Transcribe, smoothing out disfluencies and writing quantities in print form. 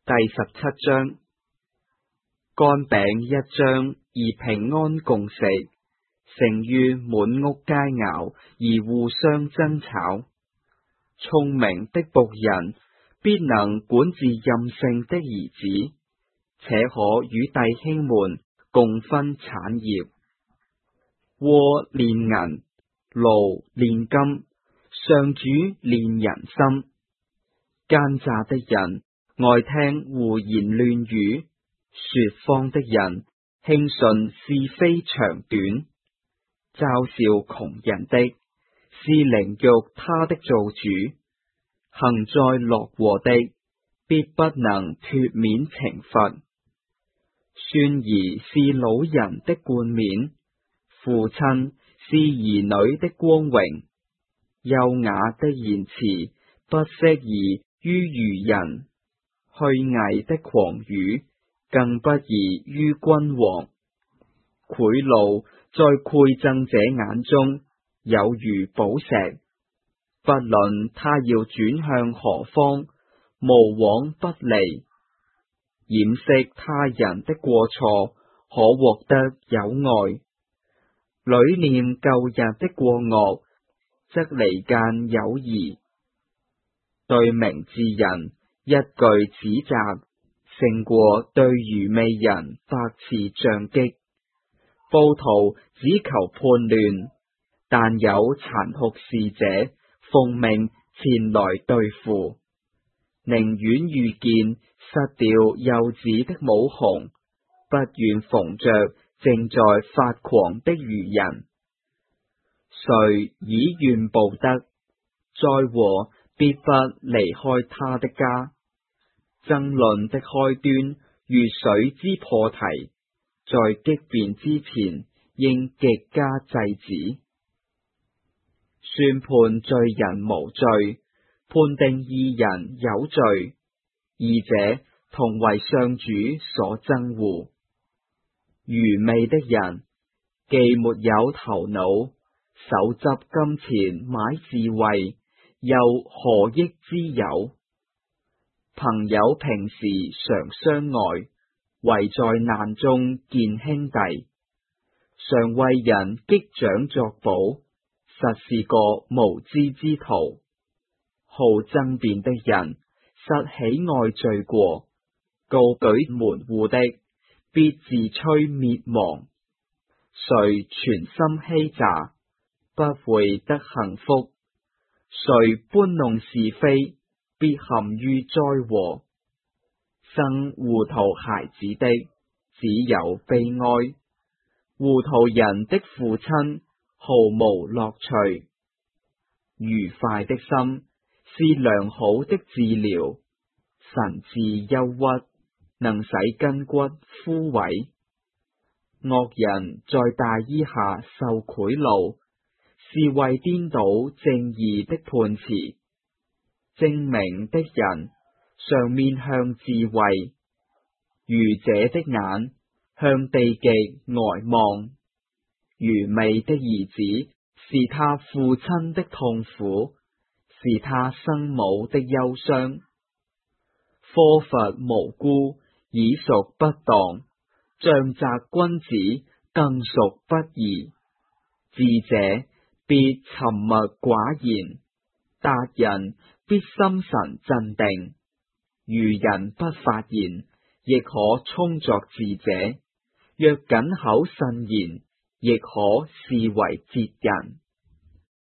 第17章，乾餅一張而平安共食，勝於滿屋佳肴而互相爭吵。聰明的僕人必能管治任性的兒子，且可與弟兄們共分產業。鍋煉銀，爐煉金，上主煉人心。奸詐的人愛聽胡言亂語，說謊的人輕信是非長短。嘲笑窮人的是凌辱他的造主，幸災樂禍的必不能脫免懲罰。孫兒是老人的冠冕，父親是兒女的光榮。優雅的言辭不適宜於愚人，虛偽的狂語更不宜於君王。賄賂在饋贈者眼中有如寶石，不論他要轉向何方，無往不利。掩飾他人的過錯，可獲得友愛；侶念舊日的過惡，則離間友誼。對明智人一句指責，勝過對愚昧人百次杖擊。暴徒只求叛亂，但有殘酷使者奉命前來對付。寧願遇見失掉幼子的母熊，不願逢着正在發狂的愚人。誰以怨報德，災禍必不離開他的家。爭論的開端如水之破堤，在激辯之前應極加制止。宣判罪人無罪，判定義人有罪，二者同為上主所憎惡。愚昧的人既沒有頭腦，手執金錢買智慧，又何益之有？朋友平時常相愛，唯在難中見兄弟。常為人擊掌作保，實是個無知之徒。好爭辯的人，實喜愛罪過；高舉門戶的，必自趨滅亡。誰全心欺詐，不會得幸福；誰搬弄是非，必陷於災禍。生糊塗孩子的，只有悲哀；糊塗人的父親毫無樂趣。愉快的心是良好的治療，神志憂鬱能使筋骨枯萎。惡人在大衣下受賄賂，是為顛倒正義的判詞。精明的人常面向智慧，愚者的眼向地極呆望。愚昧的兒子是他父親的痛苦，是他生母的憂傷。苛罰無辜已屬不當，杖責君子更屬不義。智者必沉默寡言，達人必心神鎮定。愚人不發言，亦可充作智者；若謹口慎言，亦可視為哲人。